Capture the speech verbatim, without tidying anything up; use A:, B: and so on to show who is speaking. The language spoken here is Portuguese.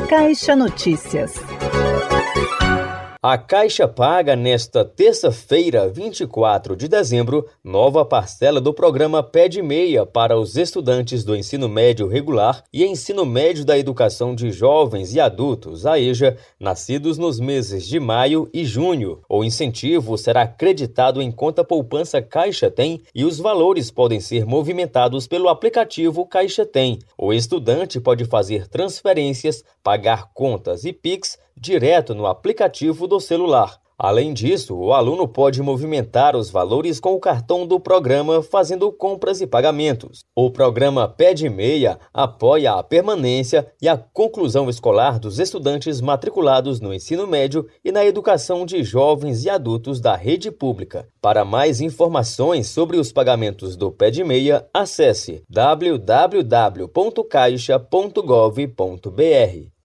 A: Caixa Notícias.
B: A Caixa paga nesta terça-feira, vinte e quatro de dezembro, nova parcela do programa Pé de Meia para os estudantes do ensino médio regular e ensino médio da educação de jovens e adultos, a EJA, nascidos nos meses de maio e junho. O incentivo será creditado em conta poupança Caixa Tem e os valores podem ser movimentados pelo aplicativo Caixa Tem. O estudante pode fazer transferências, pagar contas e Pix direto no aplicativo do celular. Além disso, o aluno pode movimentar os valores com o cartão do programa fazendo compras e pagamentos. O programa Pé de Meia apoia a permanência e a conclusão escolar dos estudantes matriculados no ensino médio e na educação de jovens e adultos da rede pública. Para mais informações sobre os pagamentos do Pé de Meia, acesse w w w ponto caixa ponto gov ponto b r.